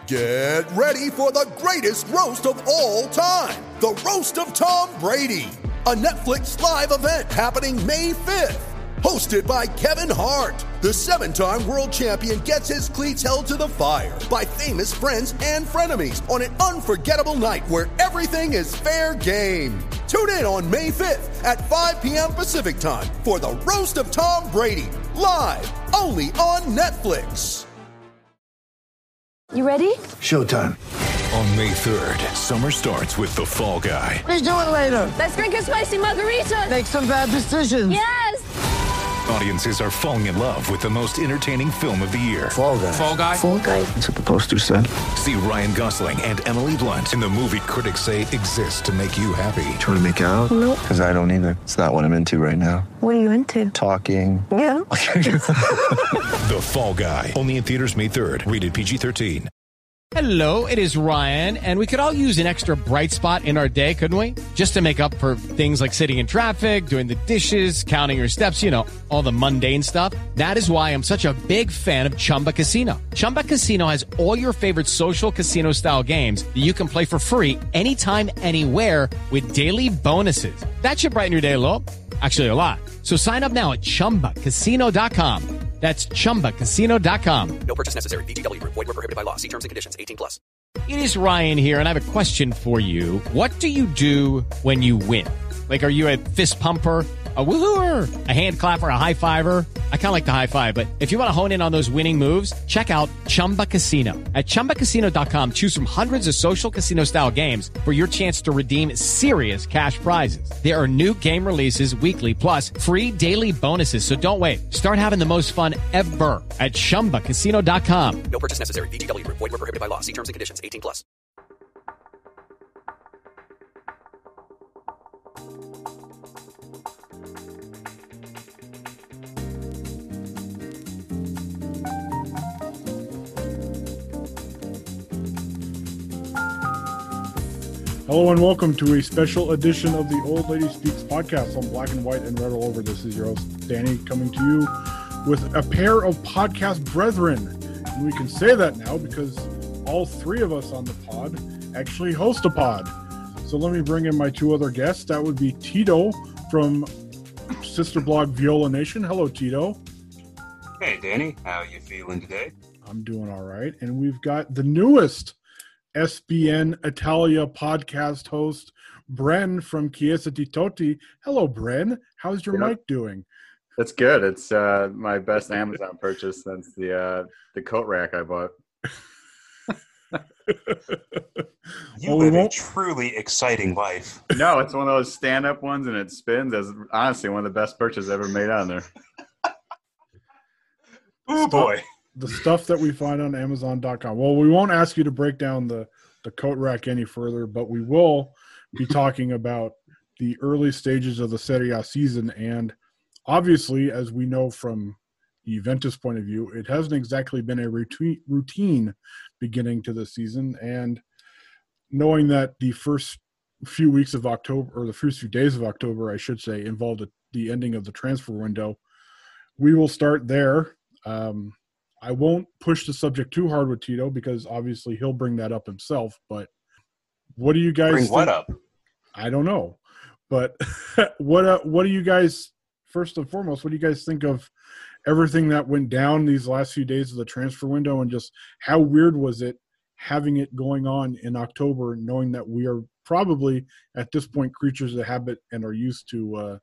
Get ready for the greatest roast of all time, the Roast of Tom Brady, a Netflix live event happening May 5th. Hosted by Kevin Hart, the 7-time world champion gets his cleats held to the fire by famous friends and frenemies on an unforgettable night where everything is fair game. Tune in on May 5th at 5 p.m. Pacific time for the Roast of Tom Brady, live only on Netflix. You ready? Showtime. On May 3rd, summer starts with The Fall Guy. What are you doing later? Let's drink a spicy margarita. Make some bad decisions. Yes! Audiences are falling in love with the most entertaining film of the year. Fall Guy. Fall Guy? Fall guy. That's what the poster said. See Ryan Gosling and Emily Blunt in the movie critics say exists to make you happy. Trying to make it out? Nope. Because I don't either. It's not what I'm into right now. What are you into? Talking. Yeah. The Fall Guy. Only in theaters May 3rd. Rated PG-13. Hello, it is Ryan, and we could all use an extra bright spot in our day, couldn't we? Just to make up for things like sitting in traffic, doing the dishes, counting your steps, you know, all the mundane stuff. That is why I'm such a big fan of Chumba Casino. Chumba Casino has all your favorite social casino-style games that you can play for free anytime, anywhere with daily bonuses. That should brighten your day a little. Actually, a lot. So sign up now at ChumbaCasino.com. That's ChumbaCasino.com. No purchase necessary. VGW Group. Void where prohibited by law. See terms and conditions. 18+. It is Ryan here, and I have a question for you. What do you do when you win? Like, are you a fist pumper, a woohooer, a hand clapper, a high fiver? I kind of like the high five, but if you want to hone in on those winning moves, check out Chumba Casino. At ChumbaCasino.com, choose from hundreds of social casino-style games for your chance to redeem serious cash prizes. There are new game releases weekly, plus free daily bonuses, so don't wait. Start having the most fun ever at ChumbaCasino.com. No purchase necessary. VGW Group. Void where prohibited by law. See terms and conditions. 18+. Hello and welcome to a special edition of the Old Lady Speaks podcast on Black and White and Red All Over. This is your host, Danny, coming to you with a pair of podcast brethren. And we can say that now because all three of us on the pod actually host a pod. So let me bring in my two other guests. That would be Tito from sister blog Viola Nation. Hello, Tito. Hey, Danny. How you feeling today? I'm doing all right. And we've got the newest SBN Italia podcast host, Bren from Chiesa di Totti. Hello, Bren. How's your mic doing? It's good. It's my best Amazon purchase since the coat rack I bought. You live a truly exciting life. No, it's one of those stand-up ones, and it spins. As honestly one of the best purchases ever made on there. Oh boy. The stuff that we find on Amazon.com. Well, we won't ask you to break down the coat rack any further, but we will be talking about the early stages of the Serie A season. And obviously, as we know from the Juventus point of view, it hasn't exactly been a routine beginning to the season. And knowing that the first few weeks of October, or the first few days of October, I should say, involved the ending of the transfer window, we will start there. I won't push the subject too hard with Tito because obviously he'll bring that up himself. But what do you guys bring think? What up? I don't know. But what do you guys, first and foremost, what do you guys think of everything that went down these last few days of the transfer window, and just how weird was it having it going on in October, knowing that we are probably at this point creatures of habit and are used to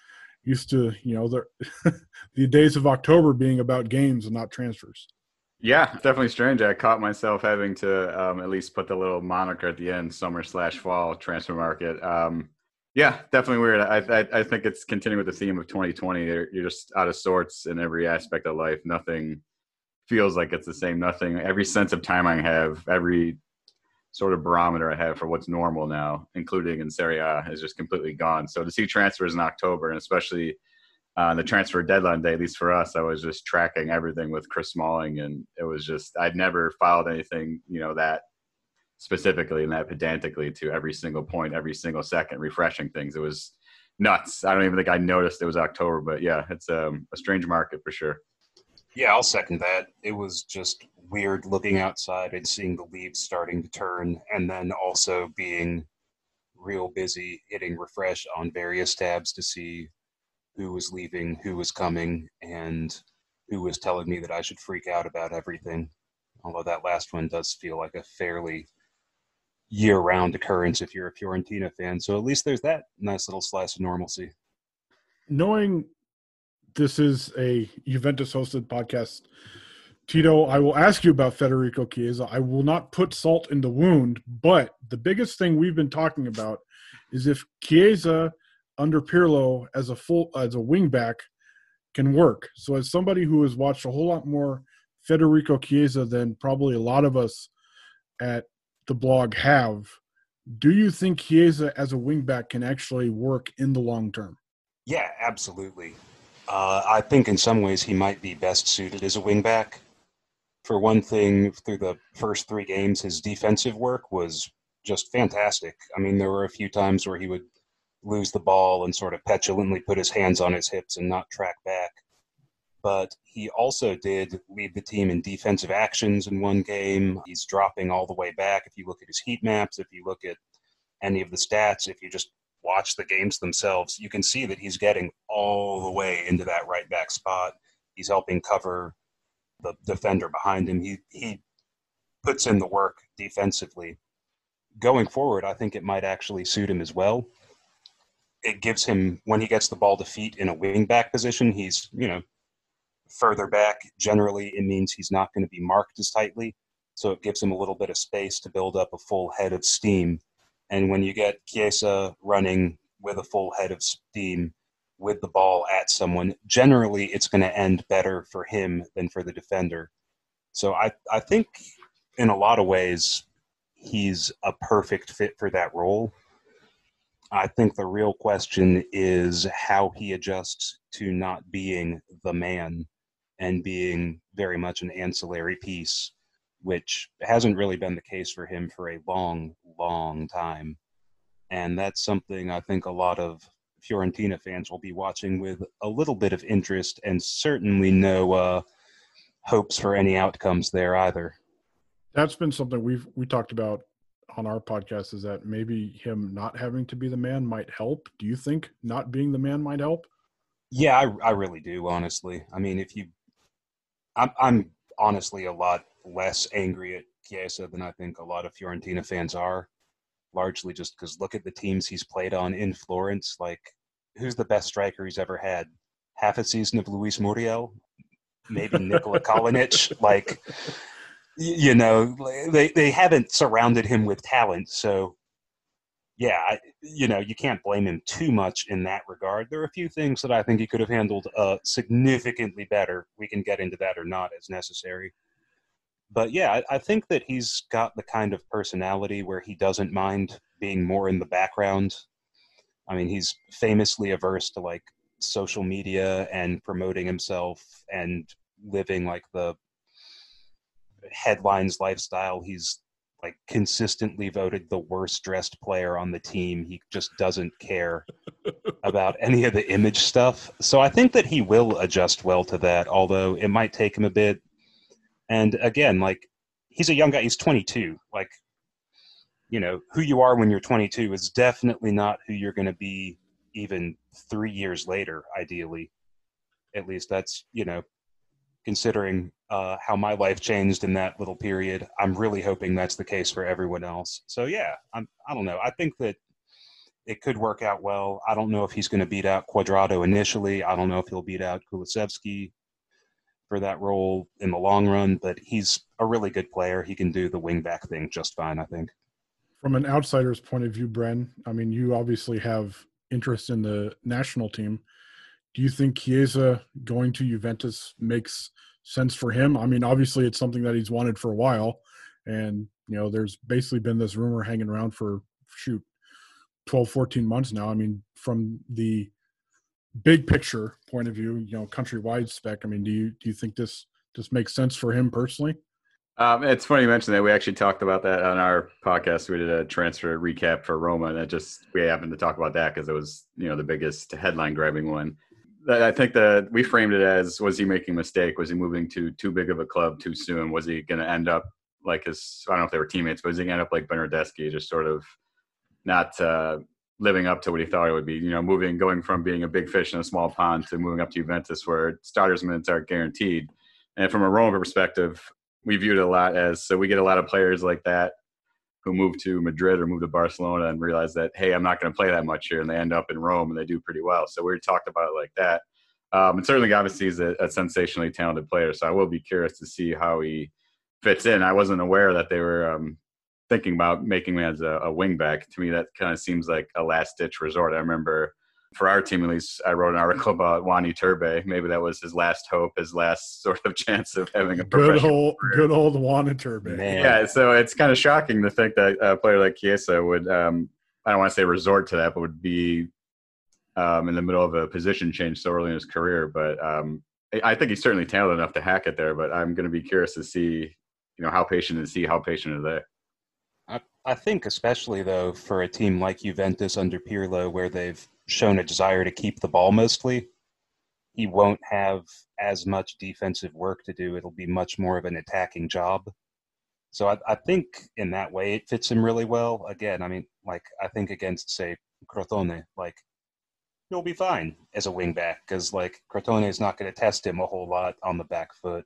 the days of October being about games and not transfers. Yeah, definitely strange. I caught myself having to at least put the little moniker at the end, summer/fall transfer market. Yeah, definitely weird. I think it's continuing with the theme of 2020. You're just out of sorts in every aspect of life. Nothing feels like it's the same. Nothing. Every sense of time I have, every sort of barometer I have for what's normal now, including in Serie A, is just completely gone. So to see transfers in October, and especially the transfer deadline day, at least for us, I was just tracking everything with Chris Smalling, and it was just, I'd never followed anything, that specifically and that pedantically to every single point, every single second, refreshing things. It was nuts. I don't even think I noticed it was October, but yeah, it's a strange market for sure. Yeah, I'll second that. It was just weird looking outside and seeing the leaves starting to turn, and then also being real busy hitting refresh on various tabs to see who was leaving, who was coming, and who was telling me that I should freak out about everything. Although that last one does feel like a fairly year-round occurrence if you're a Fiorentina fan. So at least there's that nice little slice of normalcy. Knowing this is a Juventus-hosted podcast, Tito, I will ask you about Federico Chiesa. I will not put salt in the wound, but the biggest thing we've been talking about is if Chiesa under Pirlo as a wingback can work. So as somebody who has watched a whole lot more Federico Chiesa than probably a lot of us at the blog have, do you think Chiesa as a wingback can actually work in the long term? Yeah, absolutely. I think in some ways he might be best suited as a wingback. For one thing, through the first 3 games, his defensive work was just fantastic. I mean, there were a few times where he would lose the ball and sort of petulantly put his hands on his hips and not track back. But he also did lead the team in defensive actions in one game. He's dropping all the way back. If you look at his heat maps, if you look at any of the stats, if you just watch the games themselves, you can see that he's getting all the way into that right back spot. He's helping cover the defender behind him. He puts in the work defensively. Going forward, I think it might actually suit him as well. It gives him, when he gets the ball to feet in a wing back position, he's, further back. Generally, it means he's not going to be marked as tightly. So it gives him a little bit of space to build up a full head of steam. And when you get Chiesa running with a full head of steam with the ball at someone, generally it's going to end better for him than for the defender. So I think in a lot of ways he's a perfect fit for that role. I think the real question is how he adjusts to not being the man and being very much an ancillary piece, which hasn't really been the case for him for a long, long time. And that's something I think a lot of Fiorentina fans will be watching with a little bit of interest, and certainly no hopes for any outcomes there either. That's been something we talked about on our podcast, is that maybe him not having to be the man might help. Do you think not being the man might help? Yeah, I really do, honestly. I mean, I'm honestly a lot less angry at Chiesa than I think a lot of Fiorentina fans are, largely just because look at the teams he's played on in Florence. Like, who's the best striker he's ever had? Half a season of Luis Muriel? Maybe Nikola Kalinic? Like, they haven't surrounded him with talent. So, yeah, you can't blame him too much in that regard. There are a few things that I think he could have handled significantly better. We can get into that or not as necessary. But yeah, I think that he's got the kind of personality where he doesn't mind being more in the background. I mean, he's famously averse to like social media and promoting himself and living like the headlines lifestyle. He's like consistently voted the worst dressed player on the team. He just doesn't care about any of the image stuff. So I think that he will adjust well to that, although it might take him a bit. And again, like, he's a young guy. He's 22. Like, who you are when you're 22 is definitely not who you're going to be even 3 years later, ideally. At least that's, considering how my life changed in that little period, I'm really hoping that's the case for everyone else. So, yeah, I don't know. I think that it could work out well. I don't know if he's going to beat out Cuadrado initially. I don't know if he'll beat out Kulusevski for that role in the long run, but he's a really good player. He can do the wing-back thing just fine, I think. From an outsider's point of view, Bren, I mean, you obviously have interest in the national team. Do you think Chiesa going to Juventus makes sense for him? I mean, obviously it's something that he's wanted for a while, and, there's basically been this rumor hanging around for, 12, 14 months now. I mean, from the big picture point of view, countrywide spec, I mean, do you think this makes sense for him personally? It's funny you mentioned that. We actually talked about that on our podcast. We did a transfer recap for Roma, and we happened to talk about that because it was, the biggest headline grabbing one. I think that we framed it as, was he making a mistake? Was he moving to too big of a club too soon? Was he going to end up like his, I don't know if they were teammates, but was he going to end up like Bernardeschi, just sort of not living up to what he thought it would be, going from being a big fish in a small pond to moving up to Juventus where starters minutes aren't guaranteed. And from a Roma perspective, we viewed it a lot as, so we get a lot of players like that who move to Madrid or move to Barcelona and realize that, hey, I'm not going to play that much here, and they end up in Rome and they do pretty well. So we talked about it like that. And certainly, obviously, he's a sensationally talented player, so I will be curious to see how he fits in. I wasn't aware that they were thinking about making him as a wing back. To me, that kind of seems like a last-ditch resort. I remember for our team, at least, I wrote an article about Wani Turbe. Maybe that was his last hope, his last sort of chance of having a professional career. Good old Wani Turbe. Yeah, so it's kind of shocking to think that a player like Chiesa would, I don't want to say resort to that, but would be in the middle of a position change so early in his career. But I think he's certainly talented enough to hack it there, but I'm going to be curious to see, how patient are they. I think especially, though, for a team like Juventus under Pirlo, where they've shown a desire to keep the ball mostly, he won't have as much defensive work to do. It'll be much more of an attacking job. So I think in that way it fits him really well. Again, I mean, like, I think against, say, Crotone, like, he'll be fine as a wing back because, like, Crotone is not going to test him a whole lot on the back foot.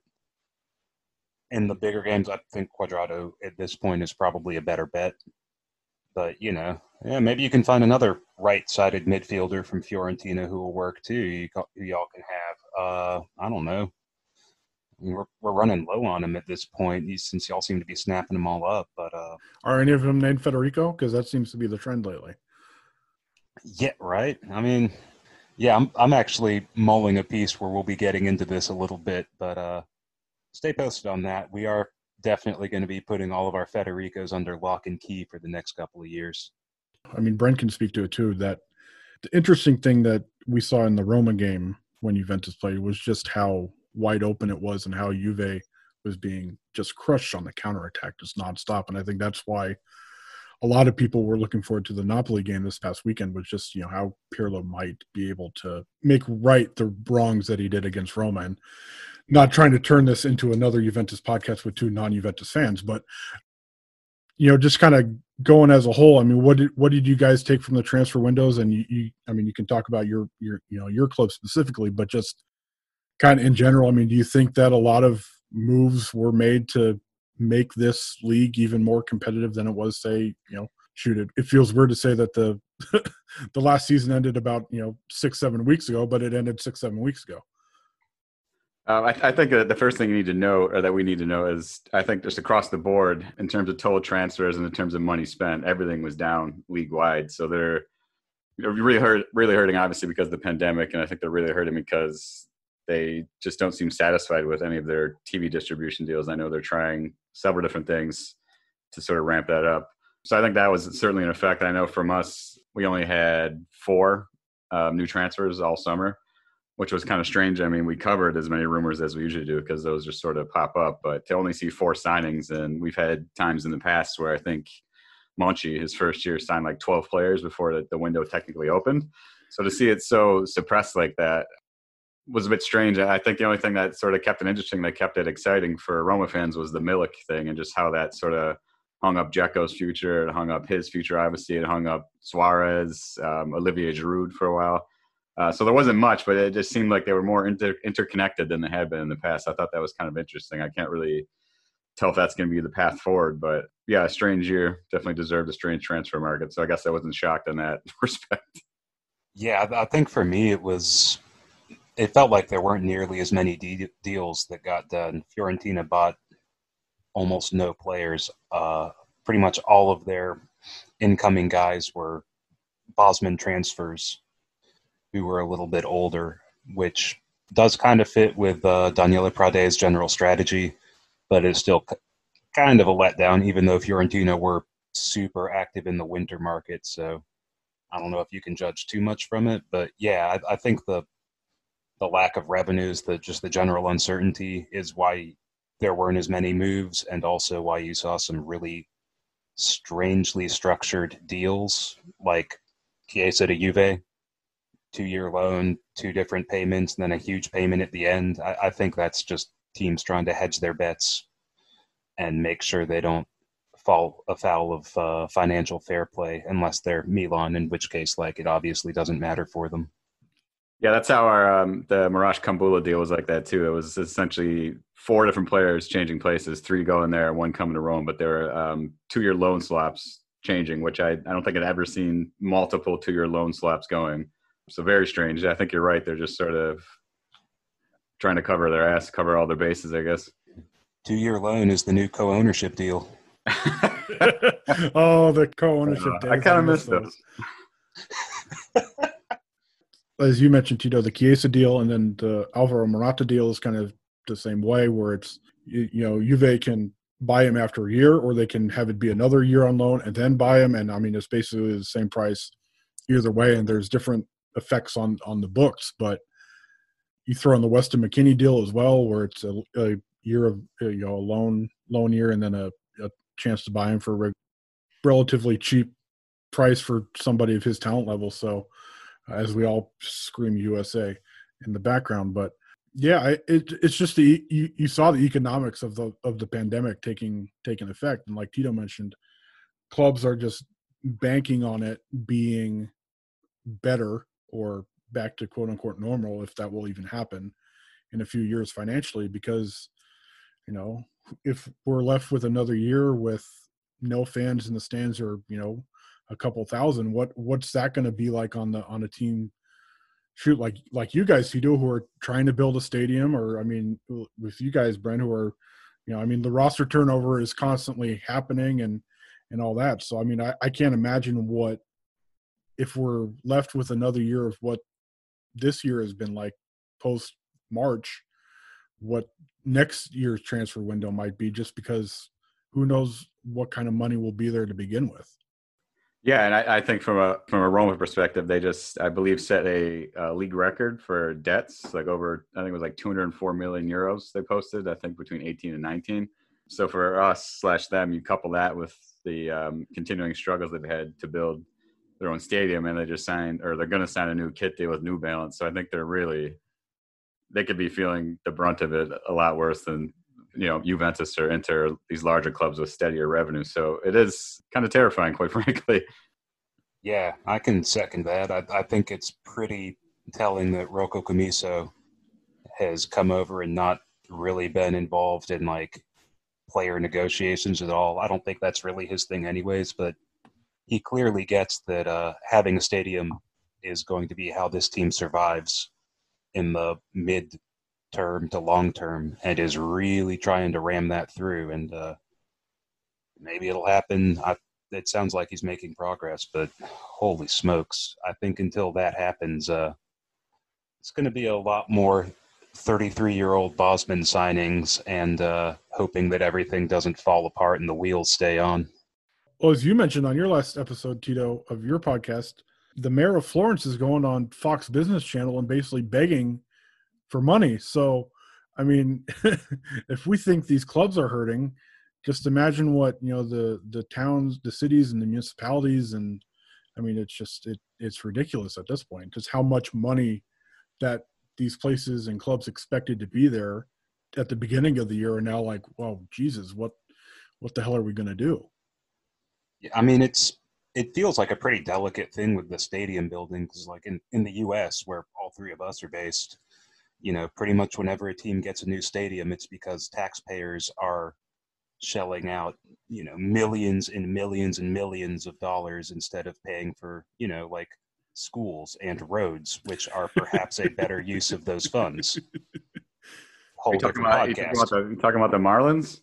In the bigger games, I think Cuadrado at this point is probably a better bet. But, maybe you can find another right-sided midfielder from Fiorentina who will work too, who y'all can have. I don't know. I mean, we're running low on him at this point since y'all seem to be snapping them all up. But are any of them named Federico? Because that seems to be the trend lately. Yeah, right. I mean, yeah, I'm actually mulling a piece where we'll be getting into this a little bit, but stay posted on that. We are definitely going to be putting all of our Federicos under lock and key for the next couple of years. I mean, Brent can speak to it too. That the interesting thing that we saw in the Roma game when Juventus played was just how wide open it was and how Juve was being just crushed on the counterattack, just nonstop. And I think that's why a lot of people were looking forward to the Napoli game this past weekend, was just, how Pirlo might be able to make right the wrongs that he did against Roma. And not trying to turn this into another Juventus podcast with two non-Juventus fans, but, just kind of going as a whole. I mean, what did you guys take from the transfer windows? And you can talk about your club specifically, but just kind of in general, I mean, do you think that a lot of moves were made to make this league even more competitive than it was, say, it feels weird to say that the the last season ended about 6-7 weeks ago, but it ended 6-7 weeks ago. I think that the first thing you need to know, or that we need to know, is I think just across the board in terms of total transfers and in terms of money spent, everything was down league wide. So they're really hurting, obviously, because of the pandemic, and I think they're really hurting because they just don't seem satisfied with any of their TV distribution deals. I know they're trying several different things to sort of ramp that up. So I think that was certainly an effect. I know from us, we only had 4 new transfers all summer, which was kind of strange. I mean, we covered as many rumors as we usually do because those just sort of pop up. But to only see 4 signings, and we've had times in the past where I think Monchi, his first year, signed like 12 players before the window technically opened. So to see it so suppressed like that was a bit strange. I think the only thing that sort of kept it interesting, that kept it exciting for Roma fans, was the Milik thing and just how that sort of hung up Dzeko's future. It hung up his future, obviously. It hung up Suarez, Olivier Giroud for a while. So there wasn't much, but it just seemed like they were more interconnected than they had been in the past. I thought that was kind of interesting. I can't really tell if that's going to be the path forward, but yeah, a strange year. Definitely deserved a strange transfer market. So I guess I wasn't shocked in that respect. Yeah, I think for me it felt like there weren't nearly as many deals that got done. Fiorentina bought almost no players. Pretty much all of their incoming guys were Bosman transfers who were a little bit older, which does kind of fit with Daniele Prade's general strategy, but it's still kind of a letdown, even though Fiorentina were super active in the winter market. So I don't know if you can judge too much from it, but yeah, I think the lack of revenues, just the general uncertainty is why there weren't as many moves, and also why you saw some really strangely structured deals like Chiesa to Juve 2-year loan, 2 different payments, and then a huge payment at the end. I think that's just teams trying to hedge their bets and make sure they don't fall afoul of financial fair play unless they're Milan, in which case, like, it obviously doesn't matter for them. Yeah, that's how our the Marash Kambula deal was like that too. It was essentially 4 different players changing places, 3 going there, 1 coming to Rome. But there were 2-year loan swaps changing, which I don't think I'd ever seen multiple 2-year loan swaps going. So very strange. I think you're right. They're just sort of trying to cover their ass, cover all their bases, I guess. 2-year loan is the new co-ownership deal. Oh, the co-ownership days. I kind of miss those. As you mentioned, Tito, the Chiesa deal and then the Alvaro Morata deal is kind of the same way, where it's, Juve can buy him after a year, or they can have it be another year on loan and then buy him. And I mean, it's basically the same price either way. And there's different effects on the books, but you throw in the Weston McKennie deal as well, where it's a year of, a loan year, and then a chance to buy him for a relatively cheap price for somebody of his talent level. So, as we all scream USA in the background, but yeah, it's just you saw the economics of the pandemic taking effect, and like Tito mentioned, clubs are just banking on it being better or back to quote unquote normal, if that will even happen in a few years financially, because if we're left with another year with no fans in the stands, or a couple thousand, what's that going to be like on a team shoot like you guys, Tito, who are trying to build a stadium, or I mean with you guys, Brent, who are the roster turnover is constantly happening and all that. So I mean I can't imagine what if we're left with another year of what this year has been like post March, what next year's transfer window might be, just because who knows what kind of money will be there to begin with. Yeah, and I think from a Roma perspective, they just, I believe, set a league record for debts, like over, I think it was like 204 million euros they posted, I think between 18 and 19. So for us / them, you couple that with the continuing struggles they've had to build their own stadium, and they just signed, or they're going to sign a new kit deal with New Balance. So I think they could be feeling the brunt of it a lot worse than Juventus or Inter, these larger clubs with steadier revenue. So it is kind of terrifying, quite frankly. Yeah, I can second that. I think it's pretty telling that Rocco Commisso has come over and not really been involved in like player negotiations at all. I don't think that's really his thing anyways, but he clearly gets that having a stadium is going to be how this team survives in the mid-term to long-term, and is really trying to ram that through. And maybe it'll happen. It sounds like he's making progress, but holy smokes. I think until that happens, it's going to be a lot more 33-year-old Bosman signings and hoping that everything doesn't fall apart and the wheels stay on. Well, as you mentioned on your last episode, Tito, of your podcast, the mayor of Florence is going on Fox Business Channel and basically begging for money. So, I mean, if we think these clubs are hurting, just imagine what, the towns, the cities and the municipalities. And I mean, it's ridiculous at this point, just how much money that these places and clubs expected to be there at the beginning of the year are now like, well, Jesus, what the hell are we going to do? I mean, it feels like a pretty delicate thing with the stadium building, because like in the U.S., where all 3 of us are based, pretty much whenever a team gets a new stadium, it's because taxpayers are shelling out, millions and millions and millions of dollars instead of paying for, like schools and roads, which are perhaps a better use of those funds. You talking about the Marlins?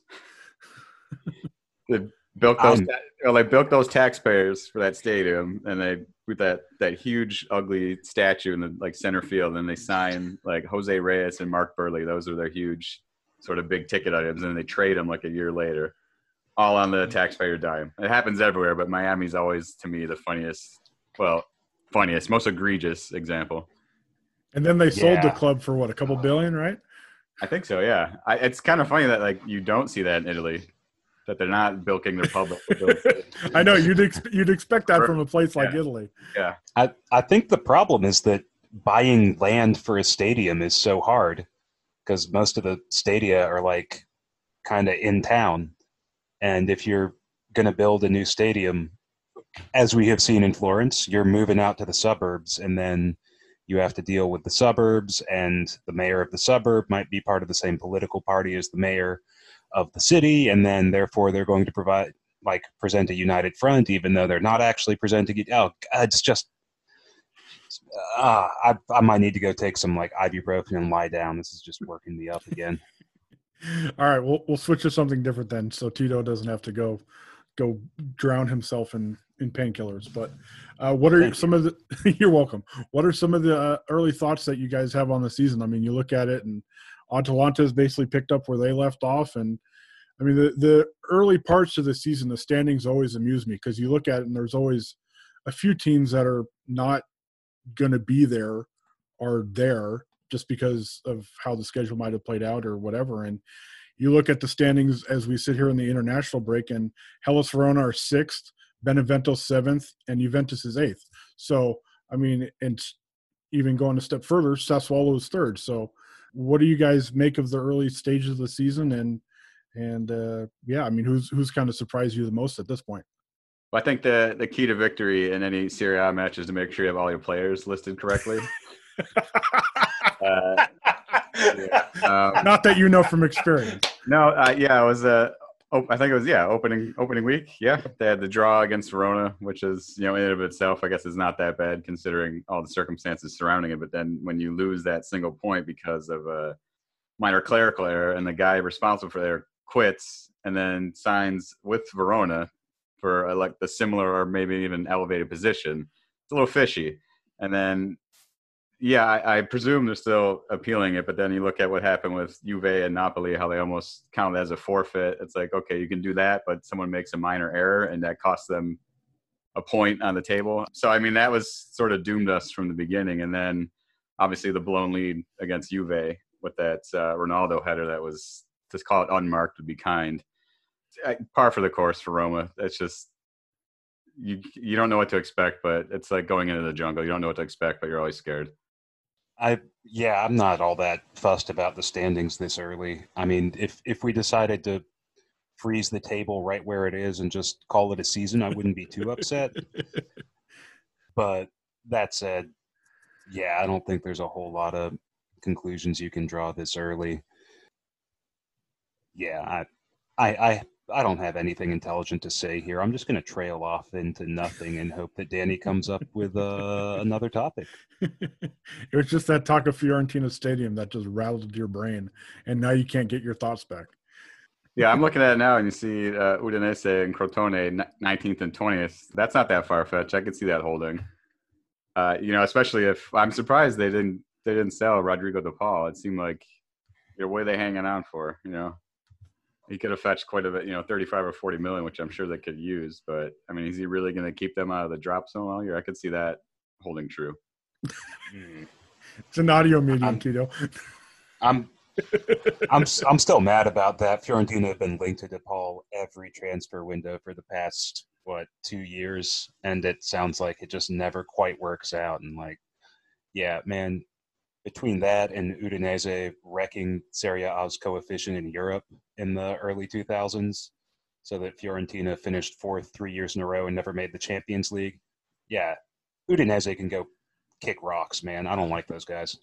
They built those taxpayers for that stadium, and they with that huge ugly statue in the center field, and they sign like Jose Reyes and Mark Burley. Those are their huge sort of big ticket items, and they trade them like a year later, all on the taxpayer dime. It happens everywhere, but Miami's always, to me, the funniest, most egregious example. And then they sold the club for what, a couple billion, right? I think so, yeah. It's kind of funny that you don't see that in Italy, that they're not bilking their public. I know you'd expect that from a place like Italy. Yeah, I think the problem is that buying land for a stadium is so hard because most of the stadia are like kind of in town. And if you're going to build a new stadium, as we have seen in Florence, you're moving out to the suburbs, and then you have to deal with the suburbs, and the mayor of the suburb might be part of the same political party as the mayor of the city, and then therefore they're going to present a united front, even though they're not actually presenting it. Oh, it's just, I might need to go take some like ibuprofen and lie down. This is just working me up again. All right, we'll switch to something different then, so Tito doesn't have to go drown himself in painkillers. But what are some of the? You're welcome. What are some of the early thoughts that you guys have on the season? I mean, you look at it, and Atalanta has basically picked up where they left off, and I mean the early parts of the season, the standings always amuse me because you look at it, and there's always a few teams that are not going to be there or there just because of how the schedule might have played out or whatever. And you look at the standings as we sit here in the international break, and Hellas Verona are 6th, Benevento 7th, and Juventus is 8th. So, I mean, and even going a step further, Sassuolo is 3rd. So what do you guys make of the early stages of the season? And yeah, I mean, who's kind of surprised you the most at this point? Well, I think the key to victory in any Serie A match is to make sure you have all your players listed correctly. Not that you know from experience. No, yeah, it was I think it was opening week. Yeah, they had the draw against Verona, which is in and of itself, I guess, is not that bad considering all the circumstances surrounding it. But then when you lose that single point because of a minor clerical error, and the guy responsible for there quits and then signs with Verona for like the similar or maybe even elevated position, it's a little fishy. And then, yeah, I presume they're still appealing it, but then you look at what happened with Juve and Napoli, how they almost counted as a forfeit. It's like, okay, you can do that, but someone makes a minor error and that costs them a point on the table. So, I mean, that was sort of doomed us from the beginning. And then obviously the blown lead against Juve with that Ronaldo header that was, to call it unmarked would be kind. Par for the course for Roma. It's just, you don't know what to expect, but it's like going into the jungle. You don't know what to expect, but you're always scared. I'm not all that fussed about the standings this early. I mean, if we decided to freeze the table right where it is and just call it a season, I wouldn't be too upset. But that said, yeah, I don't think there's a whole lot of conclusions you can draw this early. Yeah, I don't have anything intelligent to say here. I'm just going to trail off into nothing and hope that Danny comes up with another topic. It was just that talk of Fiorentina Stadium that just rattled your brain, and now you can't get your thoughts back. Yeah, I'm looking at it now, and you see Udinese and Crotone 19th and 20th. That's not that far-fetched. I could see that holding. Especially if I'm surprised they didn't sell Rodrigo De Paul. It seemed like, what are they hanging on for? He could have fetched quite a bit, 35 or 40 million, which I'm sure they could use. But I mean, is he really going to keep them out of the drop zone all year? I could see that holding true. It's an audio medium, Tito. I'm still mad about that. Fiorentina have been linked to DePaul every transfer window for the past 2 years, and it sounds like it just never quite works out. And yeah, man, between that and Udinese wrecking Serie A's coefficient in Europe in the early 2000s, so that Fiorentina finished 4th 3 years in a row and never made the Champions League. Yeah, Udinese can go kick rocks, man. I don't like those guys.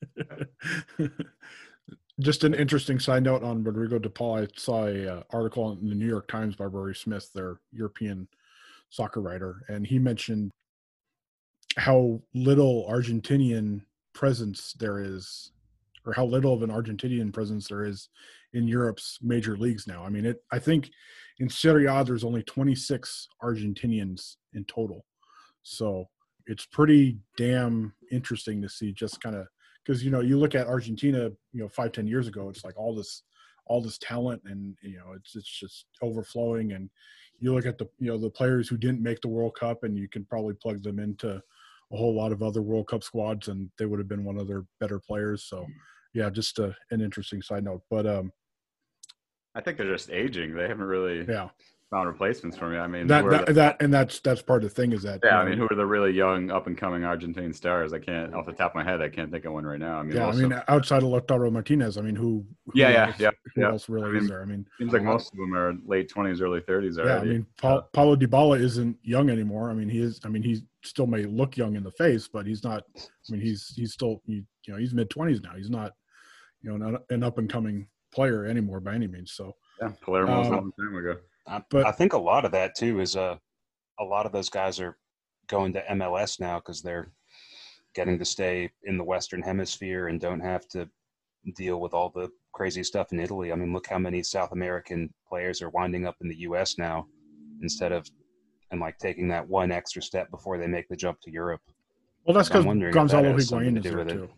Just an interesting side note on Rodrigo De Paul. I saw an article in the New York Times by Rory Smith, their European soccer writer, and he mentioned how little Argentinian presence there is, or how little of an Argentinian presence there is in Europe's major leagues now. I mean, I think in Serie A there's only 26 Argentinians in total. So it's pretty damn interesting to see, just kind of, because, you look at Argentina, 5-10 years ago, it's like all this talent, and, it's just overflowing. And you look at the players who didn't make the World Cup, and you can probably plug them into a whole lot of other World Cup squads, and they would have been one of their better players. So yeah, just an interesting side note. But I think they're just aging. They haven't really found replacements for me. I mean, that's part of the thing is that. Yeah, I mean, who are the really young, up and coming Argentine stars? I can't, off the top of my head, I can't think of one right now. I mean, outside of Lautaro Martinez, I mean, who else really is there? I mean, seems like most of them are late 20s, early 30s already. Yeah, I mean, Paulo Dybala isn't young anymore. I mean, he is. I mean, he still may look young in the face, but he's not. I mean, he's still he's mid-20s now. He's not not an up and coming player anymore by any means. So yeah, Palermo was a long time ago. But I think a lot of that too is a lot of those guys are going to MLS now because they're getting to stay in the Western Hemisphere and don't have to deal with all the crazy stuff in Italy. I mean, look how many South American players are winding up in the U.S. now instead of taking that one extra step before they make the jump to Europe. Well, that's because Gonzalo Higuain is there too.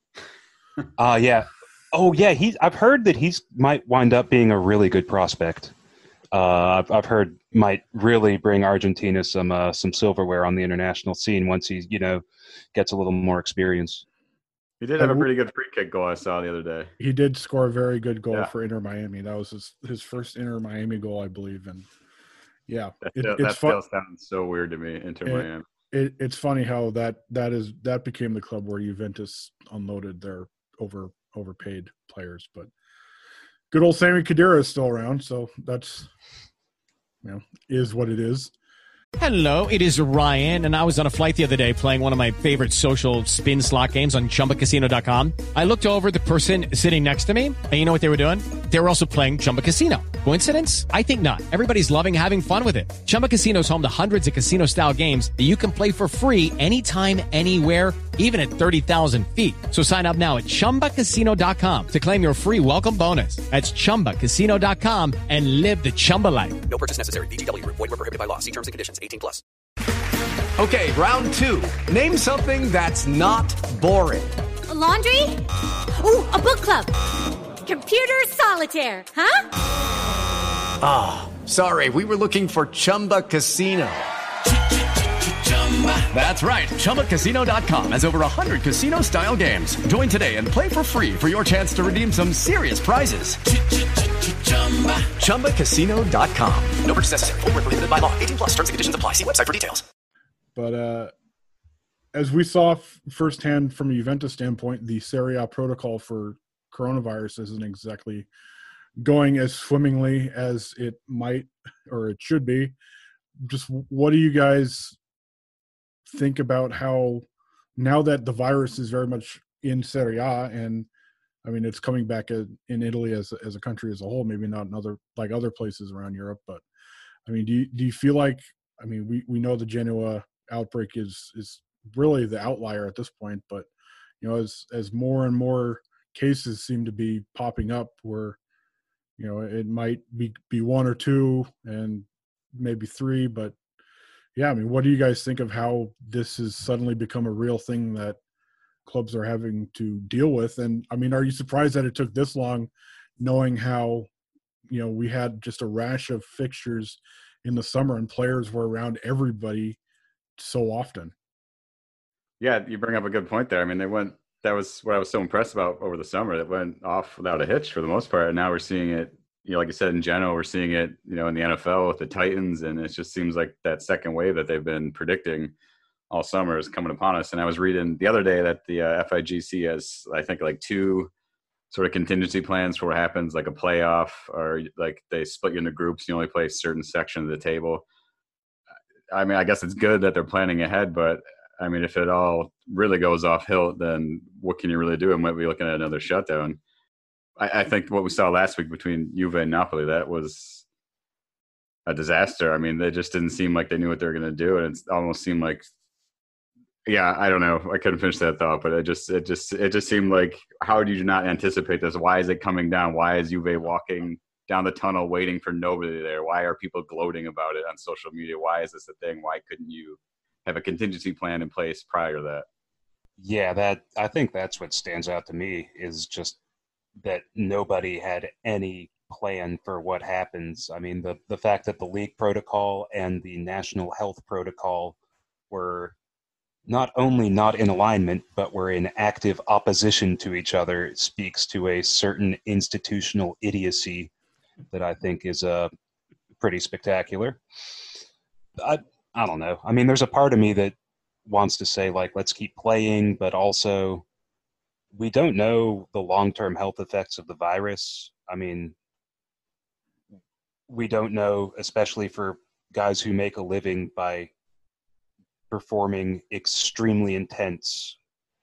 Yeah. Oh, yeah. I've heard that he might wind up being a really good prospect. I've heard might really bring Argentina some silverware on the international scene once he gets a little more experience. He did have a pretty good free kick goal I saw the other day. He did score a very good goal for Inter Miami. That was his first Inter Miami goal, I believe. And yeah, that still sounds so weird to me. Inter Miami. It's funny how that became the club where Juventus unloaded their overpaid players, but good old Sammy Khedira is still around, so that's is what it is. Hello, it is Ryan, and I was on a flight the other day playing one of my favorite social spin slot games on ChumbaCasino.com. I looked over at the person sitting next to me, and you know what they were doing? They were also playing Chumba Casino. Coincidence? I think not. Everybody's loving having fun with it. Chumba Casino is home to hundreds of casino-style games that you can play for free anytime, anywhere, even at 30,000 feet. So sign up now at ChumbaCasino.com to claim your free welcome bonus. That's ChumbaCasino.com and live the Chumba life. No purchase necessary. VGW. Void where prohibited by law. See terms and conditions. 18+. Okay, round two. Name something that's not boring. A laundry? Ooh, a book club. Computer solitaire, huh? Ah, sorry, we were looking for Chumba Casino. That's right, ChumbaCasino.com has over 100 casino-style games. Join today and play for free for your chance to redeem some serious prizes. ChumbaCasino.com. No purchase necessary. Void where prohibited by law. 18+. Terms and conditions apply. See website for details. But as we saw firsthand from a Juventus standpoint, the Serie A protocol for coronavirus isn't exactly going as swimmingly as it might or it should be. Just what do you guys think about how now that the virus is very much in Serie A, and I mean it's coming back in Italy as a country as a whole, maybe not in other places around Europe, but I mean do you feel like, I mean we know the Genoa outbreak is really the outlier at this point, but as more and more cases seem to be popping up where it might be one or two and maybe three, but yeah, I mean, what do you guys think of how this has suddenly become a real thing that clubs are having to deal with? And I mean, are you surprised that it took this long, knowing how we had just a rash of fixtures in the summer and players were around everybody so often? Yeah, you bring up a good point there. I mean, that was what I was so impressed about over the summer. It went off without a hitch for the most part. And now we're seeing it, like you said, in Genoa, we're seeing it, in the NFL with the Titans. And it just seems like that second wave that they've been predicting all summer is coming upon us. And I was reading the other day that the FIGC has, I think, like 2 sort of contingency plans for what happens, like a playoff, or like they split you into groups. You only play a certain section of the table. I mean, I guess it's good that they're planning ahead, but I mean, if it all really goes off hill, then what can you really do? It might be looking at another shutdown. I think what we saw last week between Juve and Napoli, that was a disaster. I mean, they just didn't seem like they knew what they were going to do. And it almost seemed like, yeah, I don't know. I couldn't finish that thought, but it just seemed like, how did you not anticipate this? Why is it coming down? Why is Juve walking down the tunnel waiting for nobody there? Why are people gloating about it on social media? Why is this a thing? Why couldn't you have a contingency plan in place prior to that? Yeah, I think that's what stands out to me, is just that nobody had any plan for what happens. I mean, the fact that the league protocol and the national health protocol were not only not in alignment, but were in active opposition to each other speaks to a certain institutional idiocy that I think is pretty spectacular. I don't know. I mean, there's a part of me that wants to say, like, let's keep playing, but also we don't know the long-term health effects of the virus. I mean, we don't know, especially for guys who make a living by performing extremely intense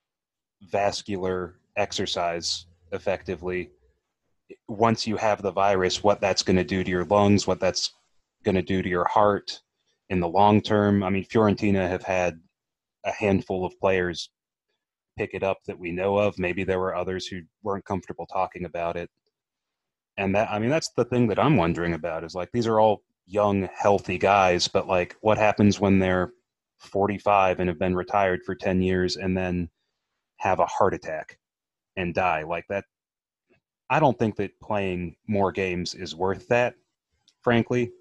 vascular exercise effectively. Once you have the virus, what that's going to do to your lungs, what that's going to do to your heart in the long term. I mean, Fiorentina have had a handful of players pick it up that we know of. Maybe there were others who weren't comfortable talking about it. And that, I mean, that's the thing that I'm wondering about is, like, these are all young, healthy guys, but, like, what happens when they're 45 and have been retired for 10 years and then have a heart attack and die? Like that, I don't think that playing more games is worth that, frankly.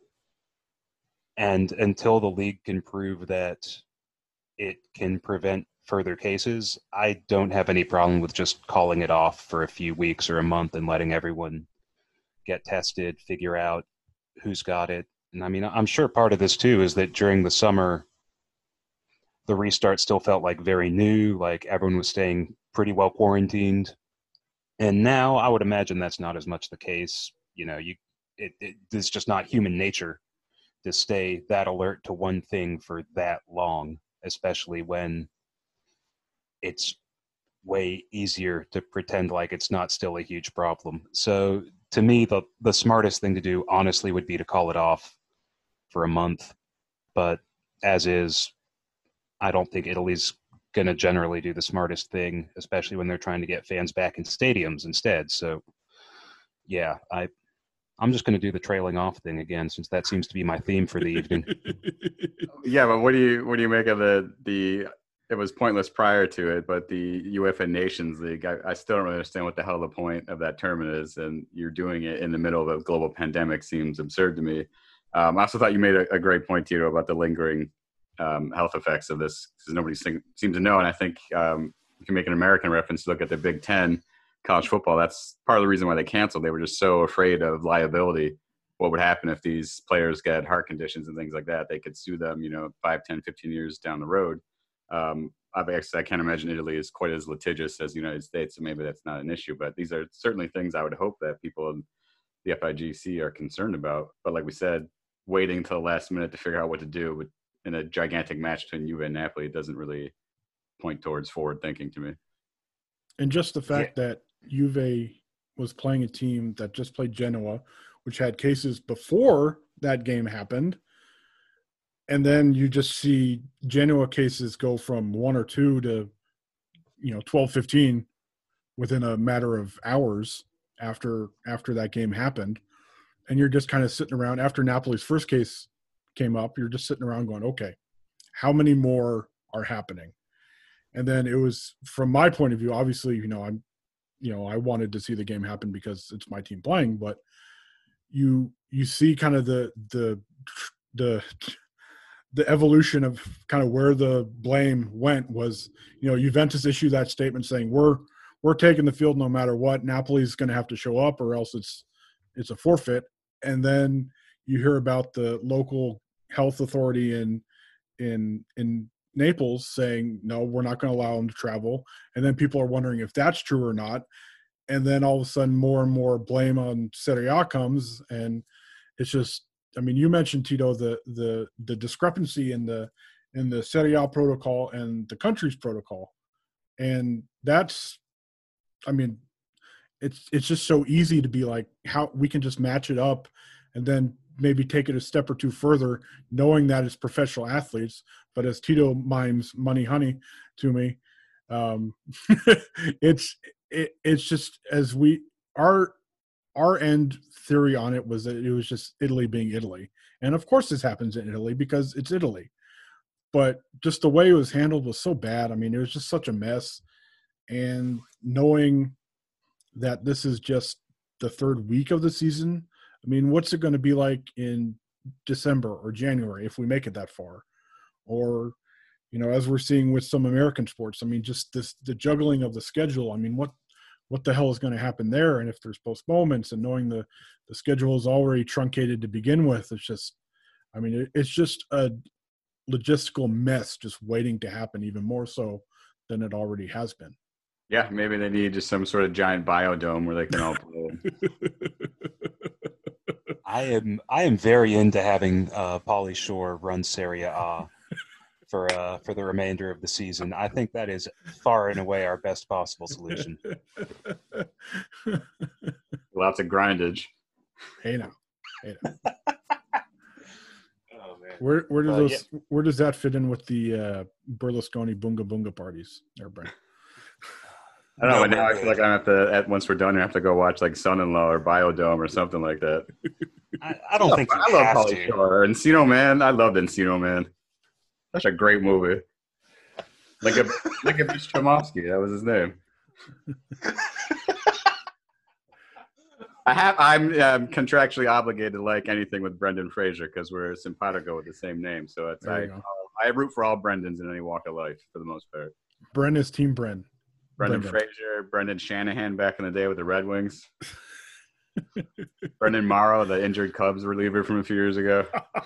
And until the league can prove that it can prevent further cases, I don't have any problem with just calling it off for a few weeks or a month and letting everyone get tested, figure out who's got it. And I mean, I'm sure part of this too is that during the summer, the restart still felt like very new, like everyone was staying pretty well quarantined. And now I would imagine that's not as much the case. You know, it's just not human nature to stay that alert to one thing for that long, especially when it's way easier to pretend like it's not still a huge problem. So to me, the smartest thing to do, honestly, would be to call it off for a month. But as is, I don't think Italy's going to generally do the smartest thing, especially when they're trying to get fans back in stadiums instead. So, yeah, I'm just going to do the trailing off thing again, since that seems to be my theme for the evening. Yeah, but what do you make of the? It was pointless prior to it, but the UEFA Nations League, I still don't really understand what the hell the point of that tournament is, and you're doing it in the middle of a global pandemic seems absurd to me. I also thought you made a great point, Tito, about the lingering health effects of this, because nobody seems to know. And I think you can make an American reference, look at the Big Ten college football. That's part of the reason why they canceled. They were just so afraid of liability. What would happen if these players get heart conditions and things like that? They could sue them, 5, 10, 15 years down the road. I can't imagine Italy is quite as litigious as the United States, so maybe that's not an issue. But these are certainly things I would hope that people in the FIGC are concerned about. But like we said, waiting till the last minute to figure out what to do in a gigantic match between Juve and Napoli doesn't really point towards forward thinking to me. And just the fact that Juve was playing a team that just played Genoa, which had cases before that game happened. And then you just see Genoa cases go from 1 or 2 to, 12, 15 within a matter of hours after that game happened. And you're just kind of sitting around after Napoli's first case came up, you're just sitting around going, okay, how many more are happening? And then it was, from my point of view, obviously, I wanted to see the game happen because it's my team playing, but you see kind of the evolution of kind of where the blame went was, Juventus issued that statement saying we're taking the field no matter what. Napoli's going to have to show up or else it's a forfeit. And then you hear about the local health authority in Naples saying, no, we're not going to allow them to travel. And then people are wondering if that's true or not. And then all of a sudden more and more blame on Serie A comes. And it's just, you mentioned, Tito, the discrepancy in the Serie A protocol and the country's protocol. And that's, it's just so easy to be like, how we can just match it up and then maybe take it a step or two further, knowing that it's professional athletes. But as Tito mimes Money Honey to me, it's just as our end theory on it was that it was just Italy being Italy. And of course this happens in Italy because it's Italy. But just the way it was handled was so bad. It was just such a mess. And knowing that this is just the third week of the season, what's it going to be like in December or January if we make it that far? Or, as we're seeing with some American sports, just the juggling of the schedule. what the hell is going to happen there, and if there's postponements, and knowing the schedule is already truncated to begin with, it's just, I mean, it's just a logistical mess just waiting to happen, even more so than it already has been. Yeah, maybe they need just some sort of giant biodome where they can all play. I am very into having Pauly Shore run Serie A for the remainder of the season. I think that is far and away our best possible solution. Lots of grindage. Hey now. Oh man. Where does that fit in with the Berlusconi Bunga Bunga parties there, Brent? I don't know. But now I feel like I have to. Once we're done, I have to go watch like Son-in-Law or Biodome or something like that. I don't think I love Pauly Shore. Encino Man. I loved Encino Man. Such a great movie. Like a Chomsky. That was his name. I'm contractually obligated to like anything with Brendan Fraser because we're simpatico with the same name. So it's I root for all Brendans in any walk of life for the most part. Bren is Team Bren. Brendan Fraser, Brendan Shanahan back in the day with the Red Wings. Brendan Morrow, the injured Cubs reliever from a few years ago.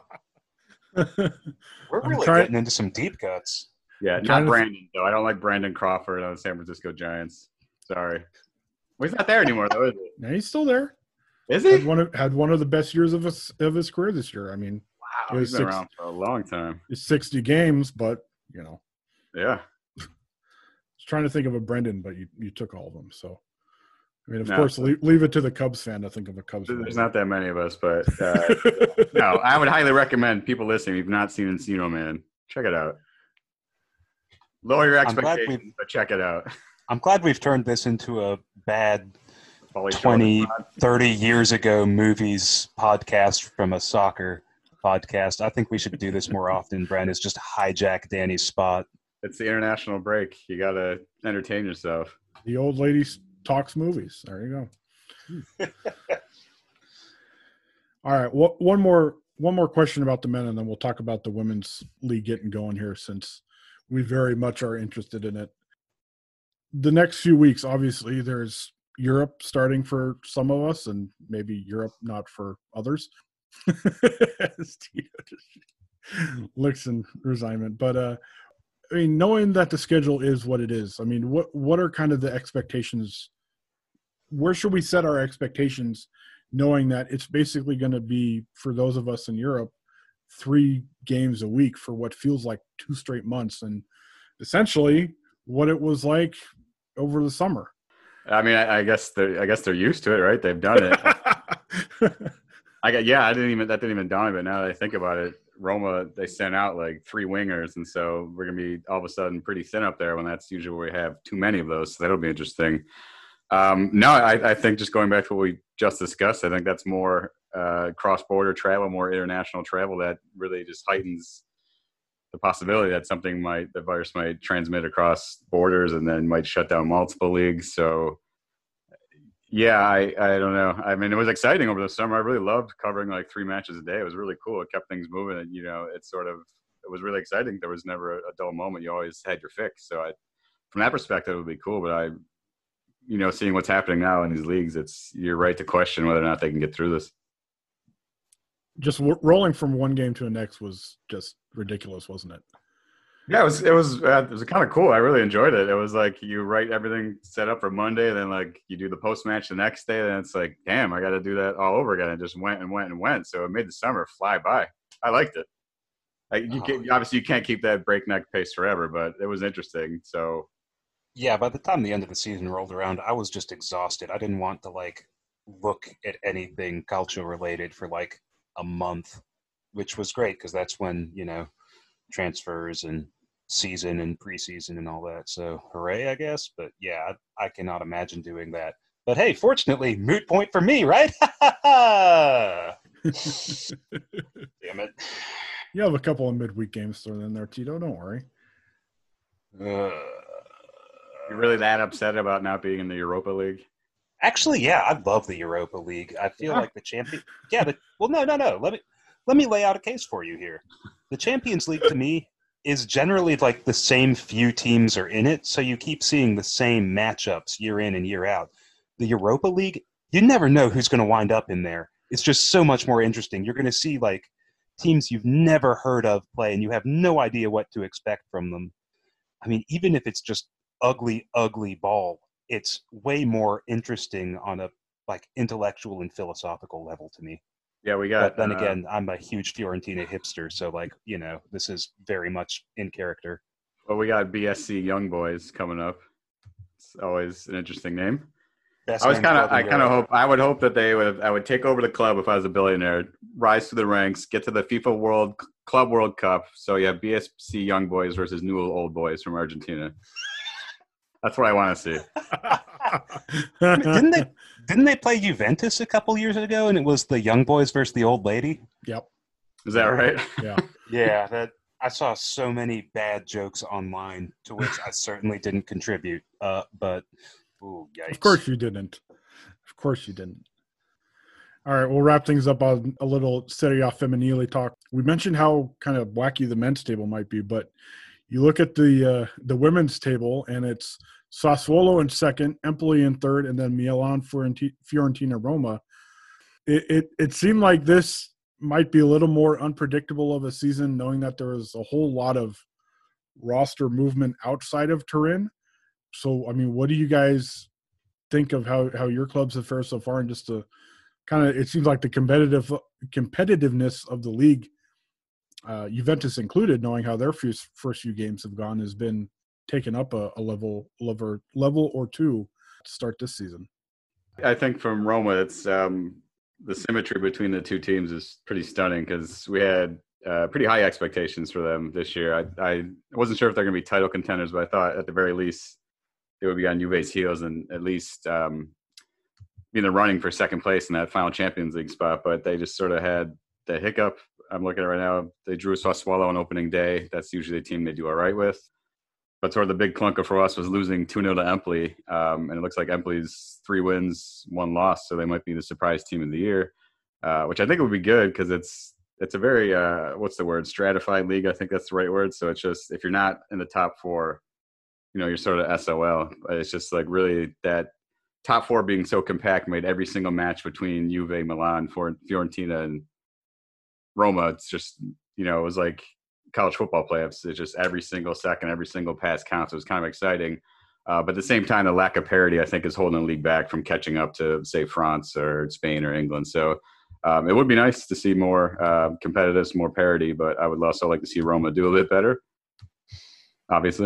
We're really getting into some deep cuts. Yeah, not Brandon, though. I don't like Brandon Crawford on the San Francisco Giants. Sorry. Well, he's not there anymore, though, is he? No, he's still there. Is he? Had one of the best years of his career this year. I mean, wow, he's been around for a long time. It's 60 games, but, you know. Yeah. I was trying to think of a Brendan, but you took all of them. So, I mean, of course, leave it to the Cubs fan to think of a Cubs fan. There's not that many of us, but no, I would highly recommend people listening. If you've not seen Encino Man, check it out. Lower your expectations, but check it out. I'm glad we've turned this into a bad 20, 30 years ago movies podcast from a soccer podcast. I think we should do this more often, Brent, is just hijack Danny's spot. It's the international break. You got to entertain yourself. The old lady talks movies. There you go. All right. One more question about the men, and then we'll talk about the women's league getting going here, since we very much are interested in it. The next few weeks, obviously, there's Europe starting for some of us, and maybe Europe not for others. Licks and resignment. But I mean, knowing that the schedule is what it is, I mean, what are kind of the expectations? Where should we set our expectations, knowing that it's basically going to be, for those of us in Europe, 3 games a week for what feels like 2 straight months, and essentially what it was like over the summer? I mean, I guess they're used to it, right? They've done it. That didn't even dawn on me, but now that I think about it, Roma, they sent out like 3 wingers, and so we're going to be all of a sudden pretty thin up there when that's usually where we have too many of those. So that'll be interesting. I think just going back to what we just discussed, I think that's more cross-border travel, more international travel that really just heightens the possibility that the virus might transmit across borders and then might shut down multiple leagues. So yeah, I don't know. I mean, it was exciting over the summer. I really loved covering like 3 matches a day. It was really cool. It kept things moving, and it was really exciting. There was never a dull moment. You always had your fix. So from that perspective, it would be cool. But seeing what's happening now in these leagues, you're right to question whether or not they can get through this. Just rolling from one game to the next was just ridiculous, wasn't it? Yeah, it was kind of cool. I really enjoyed it. It was like you write everything set up for Monday, and then like you do the post match the next day, and it's like, damn, I got to do that all over again. It just went and went and went. So it made the summer fly by. I liked it. Obviously, you can't keep that breakneck pace forever, but it was interesting. So yeah, by the time the end of the season rolled around, I was just exhausted. I didn't want to like look at anything calcio related for like a month, which was great because that's when transfers and season and preseason and all that. So hooray, I guess. But yeah, I cannot imagine doing that. But hey, fortunately, moot point for me, right? Damn it. You have a couple of midweek games thrown in there, Tito. Don't worry. You're really that upset about not being in the Europa League? Actually, yeah, I love the Europa League. I feel like the champion. Yeah, no. Let me lay out a case for you here. The Champions League to me is generally like the same few teams are in it, so you keep seeing the same matchups year in and year out. The Europa League, you never know who's going to wind up in there. It's just so much more interesting. You're going to see like teams you've never heard of play, and you have no idea what to expect from them. I mean, even if it's just ugly ball, it's way more interesting on a like intellectual and philosophical level to me. Yeah, we got. But then again, I'm a huge Fiorentina hipster, so like, you know, this is very much in character. Well, we got BSC Young Boys coming up. It's always an interesting name. I would hope that I would take over the club if I was a billionaire, rise through the ranks, get to the FIFA Club World Cup. So you have BSC Young Boys versus Newell Old Boys from Argentina. That's what I want to see. Didn't they play Juventus a couple years ago, and it was the Young Boys versus the Old Lady? Yep. Is that right? Yeah. Yeah. I saw so many bad jokes online, to which I certainly didn't contribute. But ooh, yikes. Of course you didn't. All right, we'll wrap things up on a little Serie A Femminile talk. We mentioned how kind of wacky the men's table might be, but you look at the women's table, and it's Sassuolo in second, Empoli in third, and then Milan, Fiorentina, Roma. It seemed like this might be a little more unpredictable of a season, knowing that there was a whole lot of roster movement outside of Turin. So, I mean, what do you guys think of how your clubs have fared so far? And just to kind of, it seems like the competitiveness of the league, Juventus included, knowing how their first few games have gone, has been taken up a level or two to start this season. I think from Roma, it's the symmetry between the two teams is pretty stunning, because we had pretty high expectations for them this year. I wasn't sure if they're going to be title contenders, but I thought at the very least they would be on Juve's heels and at least be in the running for second place in that final Champions League spot. But they just sort of had the hiccup. I'm looking at it right now. They drew Sassuolo on opening day. That's usually a team they do all right with. But sort of the big clunker for us was losing 2-0 to Empoli. And it looks like Empoli's 3 wins, 1 loss. So they might be the surprise team of the year, which I think would be good, because it's a very, stratified league. I think that's the right word. So it's just, if you're not in the top 4, you know, you're sort of SOL. It's just like really that top 4 being so compact made every single match between Juve, Milan, Fiorentina, and Roma. It's just, you know, it was like college football playoffs. It's just every single second, every single pass counts. It was kind of exciting. But at the same time, the lack of parity, I think, is holding the league back from catching up to, say, France or Spain or England. So it would be nice to see more competitiveness, more parity, but I would also like to see Roma do a bit better, obviously.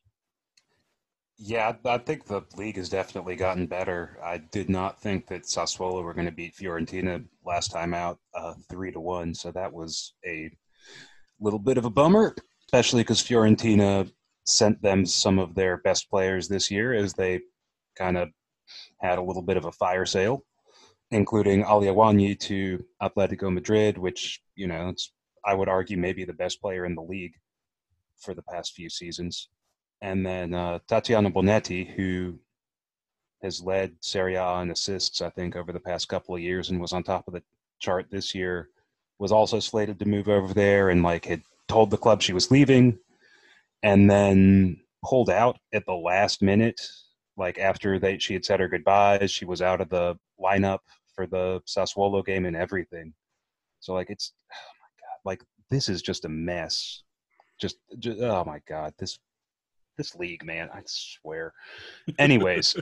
Yeah, I think the league has definitely gotten better. I did not think that Sassuolo were going to beat Fiorentina last time out 3-1, so that was a little bit of a bummer, especially because Fiorentina sent them some of their best players this year, as they kind of had a little bit of a fire sale, including Aliawani to Atletico Madrid, which, you know, it's, I would argue, maybe the best player in the league for the past few seasons. And then Tatiana Bonetti, who has led Serie A in assists, I think, over the past couple of years and was on top of the chart this year, was also slated to move over there and like had told the club she was leaving, and then pulled out at the last minute. Like after she had said her goodbyes, she was out of the lineup for the Sassuolo game and everything. So like it's, oh my God, like this is just a mess. Just oh my God, this league, man, I swear. Anyways,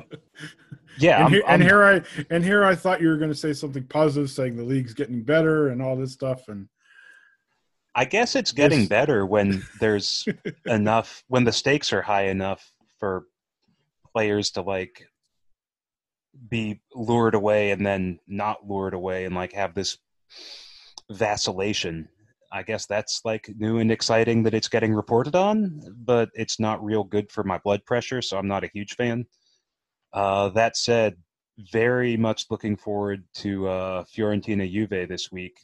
yeah. Here I thought you were going to say something positive, saying the league's getting better and all this stuff. And I guess it's getting better when there's enough, when the stakes are high enough for players to like be lured away and then not lured away and like have this vacillation. I guess that's like new and exciting that it's getting reported on, but it's not real good for my blood pressure, so I'm not a huge fan. That said, very much looking forward to Fiorentina Juve this week.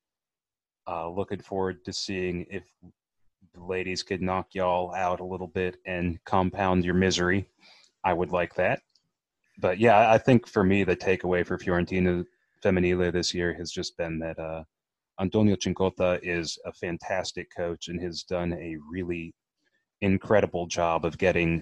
Looking forward to seeing if the ladies could knock y'all out a little bit and compound your misery. I would like that. But yeah, I think for me, the takeaway for Fiorentina Femminile this year has just been that Antonio Cincotta is a fantastic coach and has done a really incredible job of getting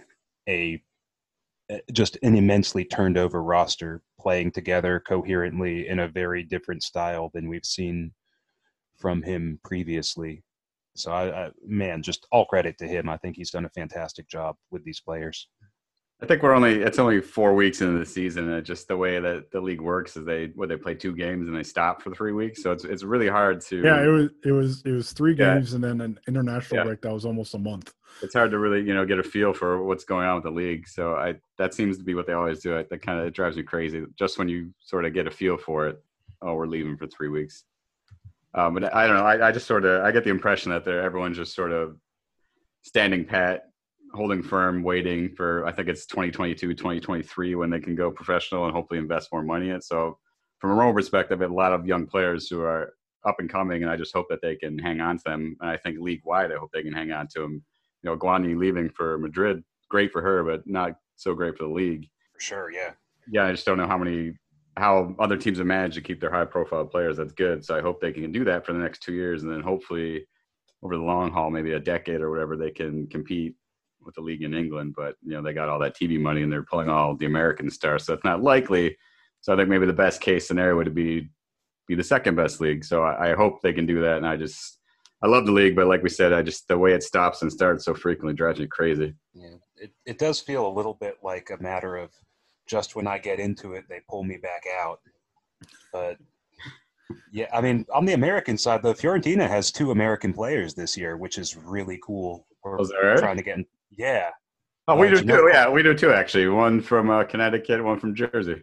just an immensely turned over roster playing together coherently in a very different style than we've seen from him previously. So man, just all credit to him. I think he's done a fantastic job with these players. I think it's only 4 weeks into the season, and just the way that the league works is they play 2 games and they stop for 3 weeks. So it's really hard to. Yeah, it was 3 games and then an international break that was almost a month. It's hard to really, get a feel for what's going on with the league. So that seems to be what they always do. That kind of drives me crazy. Just when you sort of get a feel for it, we're leaving for 3 weeks. But I don't know. I just I get the impression that everyone's just sort of standing pat, holding firm, waiting for, I think it's 2022, 2023 when they can go professional and hopefully invest more money in it. So from a Roma perspective, I have a lot of young players who are up and coming, and I just hope that they can hang on to them. And I think league-wide, I hope they can hang on to them. Guani leaving for Madrid, great for her, but not so great for the league. For sure, yeah. Yeah, I just don't know how other teams have managed to keep their high-profile players. That's good. So I hope they can do that for the next 2 years, and then hopefully over the long haul, maybe a decade or whatever, they can compete with the league in England. But, they got all that TV money and they're pulling all the American stars. So it's not likely. So I think maybe the best case scenario would be the second best league. So I hope they can do that. And I love the league, but like we said, the way it stops and starts so frequently drives me crazy. Yeah, it does feel a little bit like a matter of just when I get into it, they pull me back out. But yeah, I mean, on the American side, though, Fiorentina has 2 American players this year, which is really cool. We're trying to get in. Yeah. Oh, we do too. Yeah, we do too, actually. One from Connecticut, one from Jersey.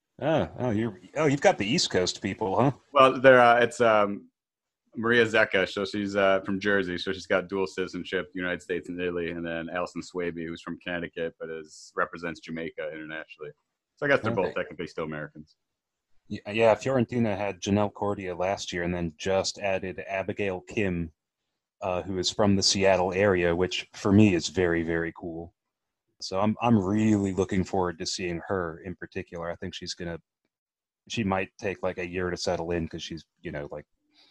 You've got the East Coast people, huh? Well, it's Maria Zecca, so she's from Jersey, so she's got dual citizenship, United States and Italy, and then Alison Swaby, who's from Connecticut but represents Jamaica internationally. So I guess they're both technically still Americans. Yeah, Fiorentina had Janelle Cordia last year and then just added Abigail Kim, who is from the Seattle area, which for me is very, very cool. So I'm really looking forward to seeing her in particular. I think she might take like a year to settle in because she's, like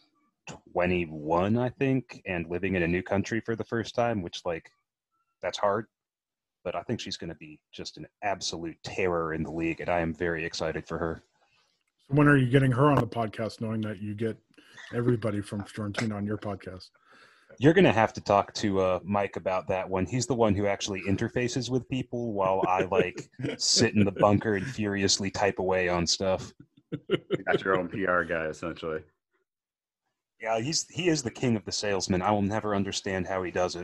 21, I think, and living in a new country for the first time, which that's hard. But I think she's going to be just an absolute terror in the league, and I am very excited for her. So when are you getting her on the podcast, knowing that you get everybody from Fiorentina on your podcast? You're going to have to talk to Mike about that one. He's the one who actually interfaces with people while I sit in the bunker and furiously type away on stuff. You got your own PR guy, essentially. Yeah, he is the king of the salesman. I will never understand how he does it.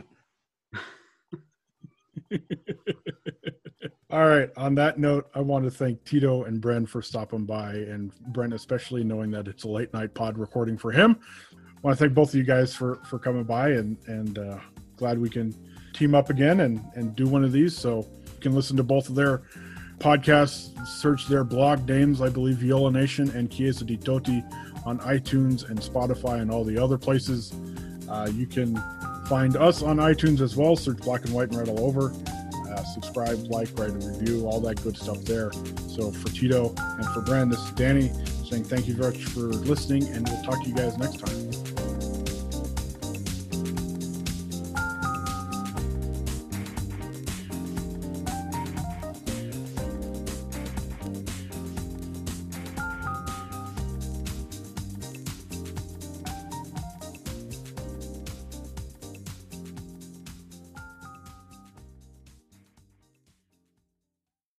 All right. On that note, I want to thank Tito and Bren for stopping by, and Bren especially, knowing that it's a late night pod recording for him. I want to thank both of you guys for coming by, and glad we can team up again and do one of these. So you can listen to both of their podcasts, search their blog names, I believe Viola Nation and Chiesa di Totti, on iTunes and Spotify and all the other places. You can find us on iTunes as well. Search Black and White and Red all over. Subscribe, like, write a review, all that good stuff there. So for Tito and for Bren, this is Danny saying thank you very much for listening, and we'll talk to you guys next time.